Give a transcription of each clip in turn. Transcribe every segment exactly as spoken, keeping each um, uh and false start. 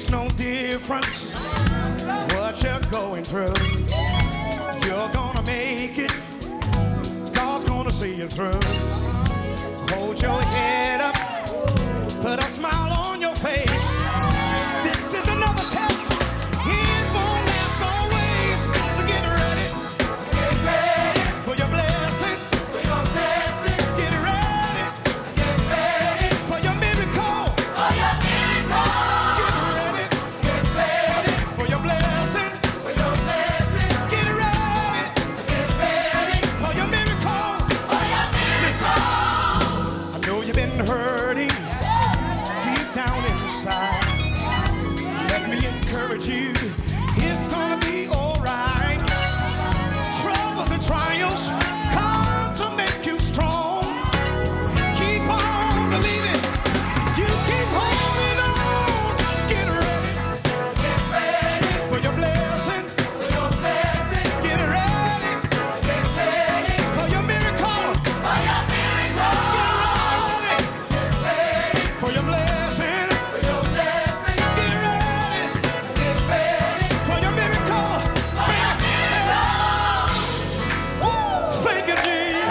makes no difference what you're going through. You're gonna make it. God's gonna see you through. Hold your head up. Put a smile on your face. This is another test. It won't last always. So get ready. Get ready for your blessing. For your blessing. Get ready. Get ready for your miracle. For your miracle. Get ready. Get ready for your blessing. For your blessing. Get ready. Get ready for your miracle. For your miracle. Listen, I know you've been hurting deep down inside. Let me encourage you. It's gonna be alright. Troubles and trials come to make you strong. Keep on believing. You keep holding on. Get ready. Get ready for your blessing. For your blessing. Get ready. Get ready for your miracle. For your miracle. Get ready. Get ready for your blessing. For your blessing. Get ready. Get ready for your miracle. For your miracle. Thank you, Jesus.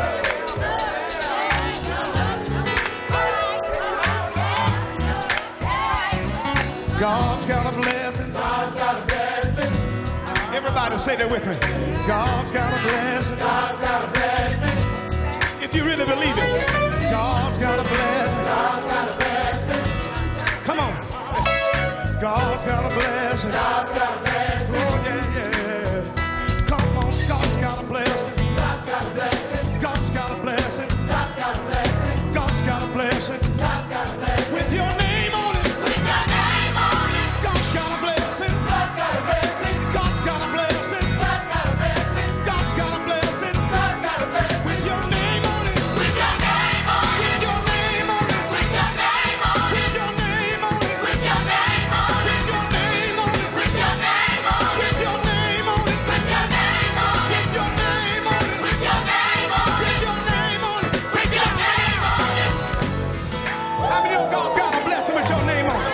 God's got a blessing. God's got a blessing. Everybody say that with me. God's got a blessing. God's got a blessing. If you really believe it, God's got a blessing. God's got a blessing. Come on. God's got a blessing. God's got a blessing. Oh, yeah, yeah. Come on. God's got a blessing. God's got a blessing. God's got a blessing. God's got a blessing. God's got a blessing. God's got a blessing. With your name on it. With your name on it. God's got a blessing. God's got a blessing. God's got a blessing. God's got a blessing. God's got a blessing. God's got a blessing. With your name on it. With your name on it. With your name on it. With your name on it. With your name on it. With your name on it. With your name on it. With your name on it. With your name on it. With your name on it. With your name on it. With your name on it. With your name on it. With your name on it. How many know God's got a blessing with your name on it?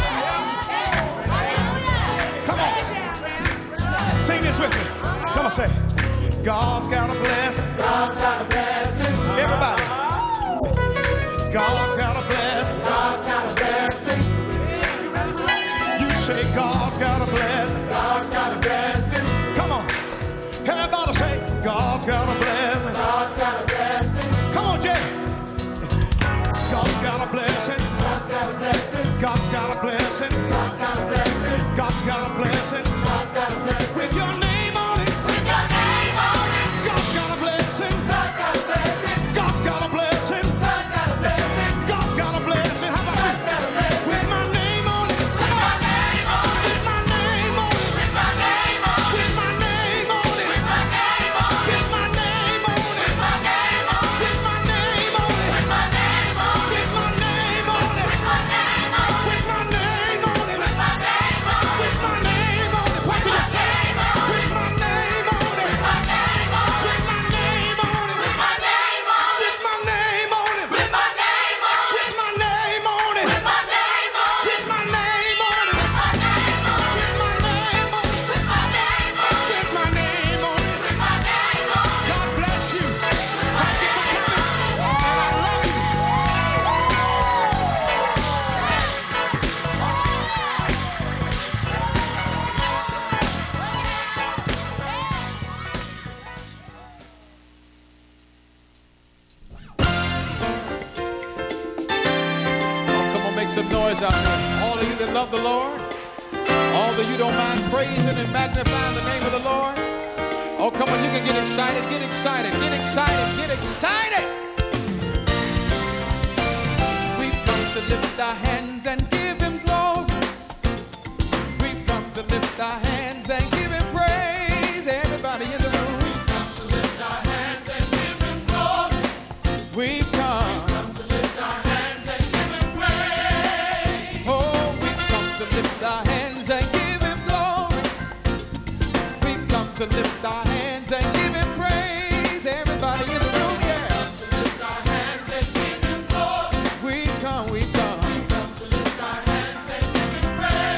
Come on. Sing this with me. Come on, say. God's got a blessing. God's got a blessing. Everybody. God's got a blessing. God's got a blessing. You say God's got a blessing. God's got a blessing. Come on. Everybody say God's got a blessing. God's got a blessing. Come on, Jay. God's got a blessing. God's got a blessing. God's got a blessing. God's got a blessing. God's got a blessing. God's got a blessing. With your name on it. With your name on it. God's got a blessing. God's got a blessing. God's got a blessing. God's got a blessing. God's got a blessing. How about you? With my name on it. With my name on it. With my name on it. With my name on it. With my name on it. With my name on it. With my name on it. With my name on it. With my name on it. With my name on it. With my name on it. With my name on it. With my name on it. With my name on it. With my name on it. What do you say? With my name on it. With my name on it. With my name on it. With my name on it. With my name on it. With my name on it. With my name on it. With my name on it. With my name on it. With my name on it. With my name on it. With my name on it. With my name on it. With my name on it. God bless you. Thank you for coming. And I love you. Oh, come on, make some noise out there. All of you that love the Lord, all of you don't mind praising and magnifying the name of the Lord. Oh, come on, you can get excited, get excited, get excited, get excited. We've come to lift our hands and give him glory. We've come to lift our hands and give him praise. Everybody in the room. We've come to lift our hands and give him glory. We've come. We've come to lift our hands and give him praise. Oh, we've come to lift our hands and give him glory. We've come to lift our hands and give him praise. Everybody in the room, yeah. We've come to lift our hands and give him glory. We've come, we've come. We've come to lift our hands and give him praise.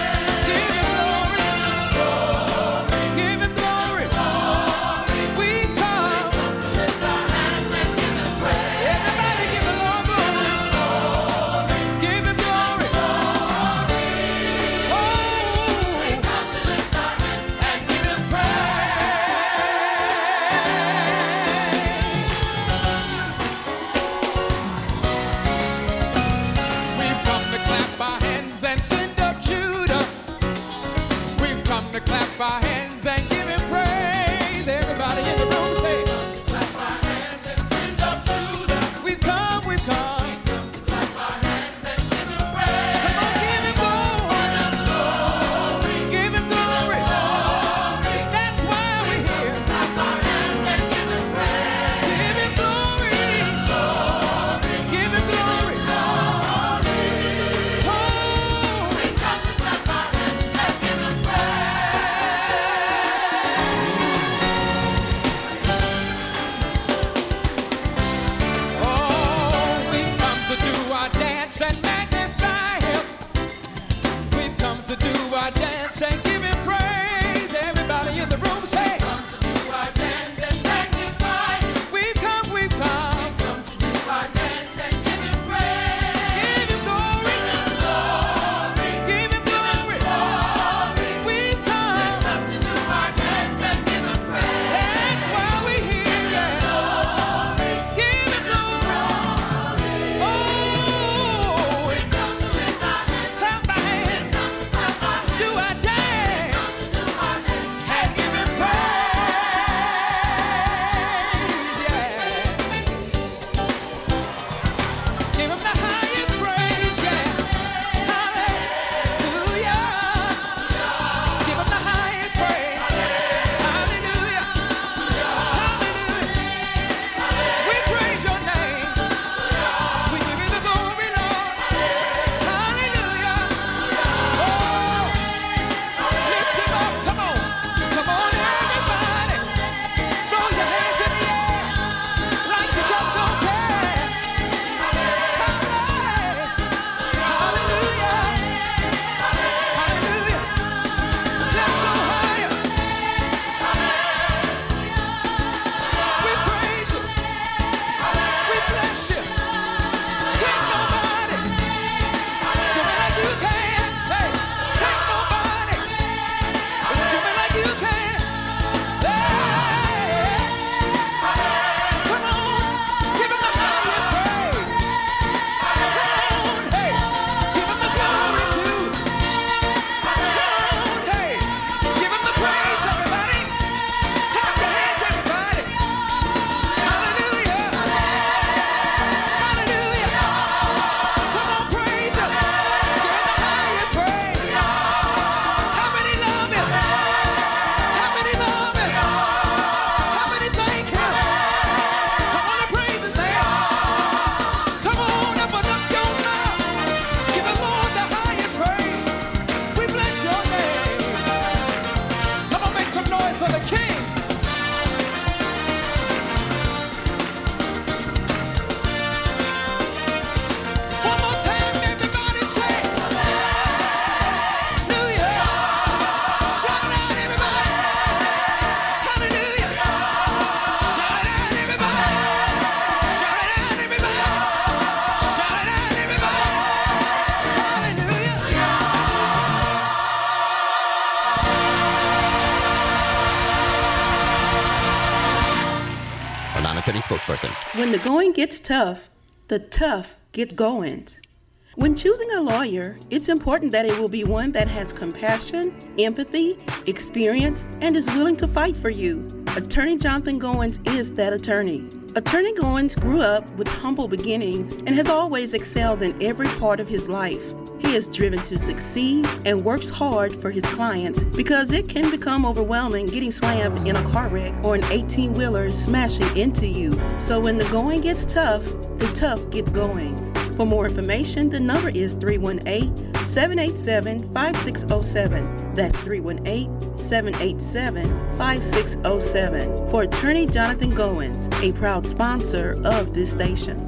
company spokesperson. When the going gets tough, the tough get going. When choosing a lawyer, it's important that it will be one that has compassion, empathy, experience, and is willing to fight for you. Attorney Jonathan Goins is that attorney. Attorney Goins grew up with humble beginnings and has always excelled in every part of his life. He is driven to succeed and works hard for his clients because it can become overwhelming getting slammed in a car wreck or an eighteen-wheeler smashing into you. So when the going gets tough, the tough get going. For more information, the number is three one eight, seven eight seven, five six zero seven. That's three one eight, seven eight seven, five six zero seven. For Attorney Jonathan Goins, a proud sponsor of this station.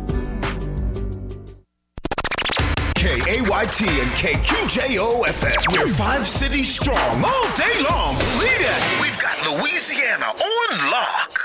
K A Y T and K Q J O F M. We're five cities strong all day long. Believe that. We've got Louisiana on lock.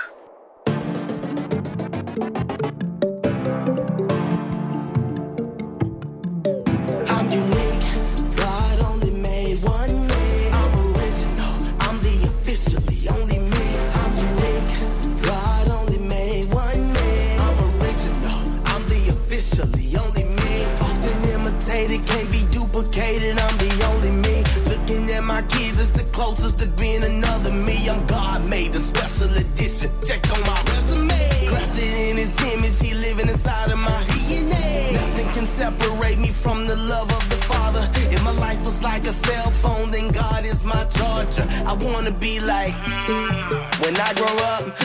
I'm unique. God only made one me. I'm original. I'm the officially only me. I'm unique. God only made one me. I'm original. I'm the officially only me. Often imitated, can't be duplicated. I'm the only me. Looking at my kids, it's the closest to being another me. I'm God made, the special edition. Check on my resume. Crafted in His image, He living inside of my D N A. Nothing can separate me from the love of the Father. If my life was like a cell phone, then God is my charger. I wanna be like, when I grow up,